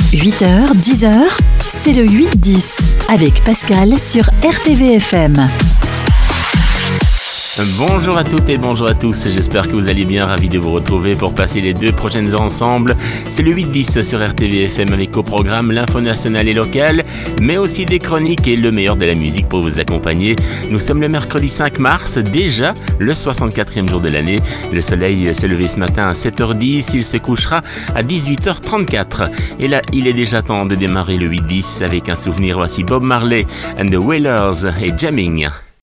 8h, 10h, c'est le 8-10 avec Pascal sur RTVFM. Bonjour à toutes et bonjour à tous, j'espère que vous allez bien, ravi de vous retrouver pour passer les 2 prochaines heures ensemble. C'est le 8-10 sur RTVFM avec au programme l'info nationale et locale, mais aussi des chroniques et le meilleur de la musique pour vous accompagner. Nous sommes le mercredi 5 mars, déjà le 64e jour de l'année. Le soleil s'est levé ce matin à 7h10, il se couchera à 18h34. Et là, il est déjà temps de démarrer le 8-10 avec un souvenir. Voici Bob Marley and the Wailers et Jamming.